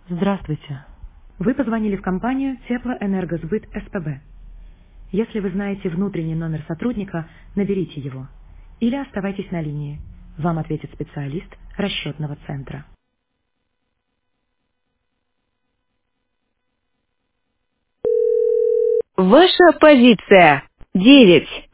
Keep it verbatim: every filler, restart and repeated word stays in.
Здравствуйте. Вы позвонили в компанию Теплоэнергосбыт СПБ. Если вы знаете внутренний номер сотрудника, наберите его. Или оставайтесь на линии. Вам ответит специалист расчетного центра. Ваша позиция. девять.